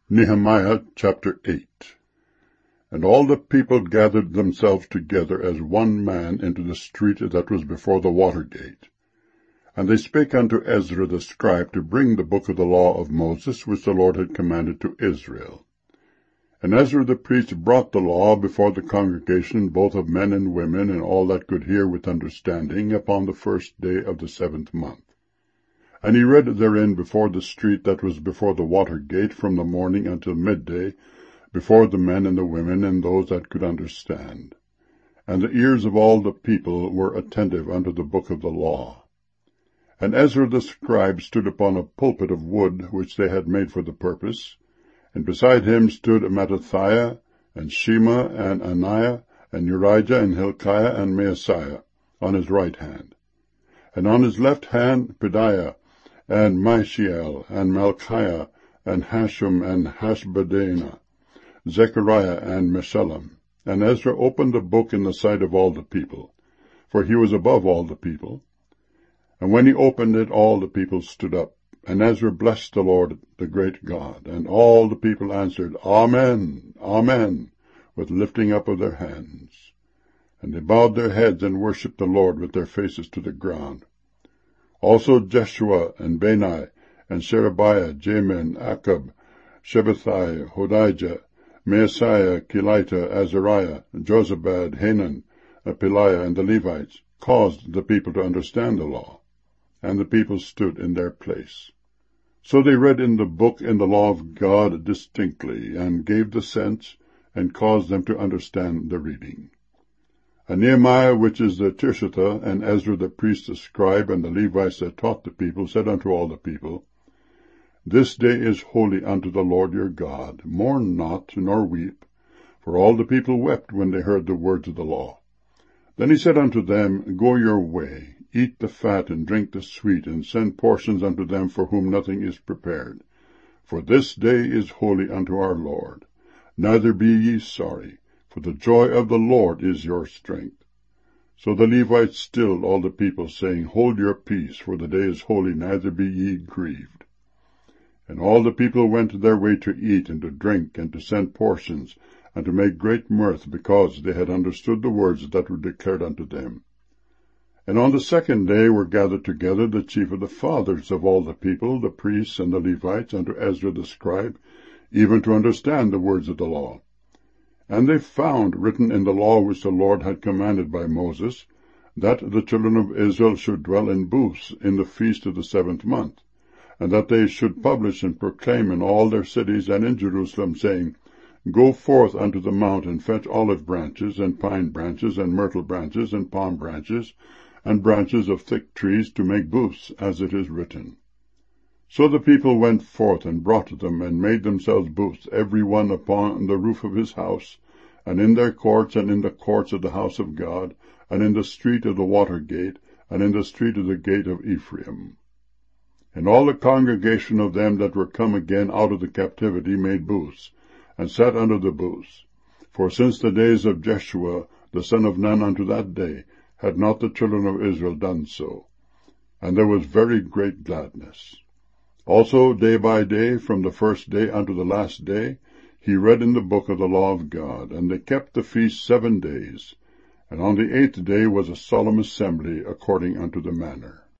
Nehemiah chapter 8. And all the people gathered themselves together as one man into the street that was before the water gate. And they spake unto Ezra the scribe to bring the book of the law of Moses, which the Lord had commanded to Israel. And Ezra the priest brought the law before the congregation, both of men and women, and all that could hear with understanding, upon the 1st day of the 7th month. And he read therein before the street that was before the water gate from the morning until midday, before the men and the women and those that could understand. And the ears of all the people were attentive unto the book of the law. And Ezra the scribe stood upon a pulpit of wood, which they had made for the purpose, and beside him stood Mattithiah, and Shema, and Ananiah, and Urijah, and Hilkiah, and Maaseiah, on his right hand. And on his left hand Pedaiah, and Mishael, and Malchiah, and Hashum, and Hashbaddanah, Zechariah, and Meshullam. And Ezra opened the book in the sight of all the people, for he was above all the people. And when he opened it, all the people stood up. And Ezra blessed the Lord, the great God. And all the people answered, Amen, Amen, with lifting up of their hands. And they bowed their heads and worshipped the Lord with their faces to the ground. Also Jeshua, and Bani, and Sherebiah, Jamin, Akab, Shabbathai, Hodijah, Maaseiah, Kelita, Azariah, Jozabad, Hanan, Peliah, and the Levites, caused the people to understand the law. And the people stood in their place. So they read in the book in the law of God distinctly, and gave the sense, and caused them to understand the reading. And Nehemiah, which is the Tirshatha, and Ezra the priest, the scribe, and the Levites that taught the people, said unto all the people, This day is holy unto the Lord your God. Mourn not, nor weep. For all the people wept when they heard the words of the law. Then he said unto them, Go your way, eat the fat, and drink the sweet, and send portions unto them for whom nothing is prepared. For this day is holy unto our Lord. Neither be ye sorry, for the joy of the Lord is your strength. So the Levites stilled all the people, saying, Hold your peace, for the day is holy, neither be ye grieved. And all the people went their way to eat and to drink, and to send portions, and to make great mirth, because they had understood the words that were declared unto them. And on the 2nd day were gathered together the chief of the fathers of all the people, the priests and the Levites, unto Ezra the scribe, even to understand the words of the law. And they found written in the law which the Lord had commanded by Moses, that the children of Israel should dwell in booths in the feast of the 7th month, and that they should publish and proclaim in all their cities and in Jerusalem, saying, Go forth unto the mount, and fetch olive branches, and pine branches, and myrtle branches, and palm branches, and branches of thick trees, to make booths, as it is written. So the people went forth, and brought them, and made themselves booths, every one upon the roof of his house, and in their courts, and in the courts of the house of God, and in the street of the water gate, and in the street of the gate of Ephraim. And all the congregation of them that were come again out of the captivity made booths, and sat under the booths. For since the days of Jeshua, the son of Nun, unto that day, had not the children of Israel done so. And there was very great gladness. Also day by day, from the 1st day unto the last day, he read in the book of the law of God. And they kept the feast 7 days. And on the 8th day was a solemn assembly, according unto the manner.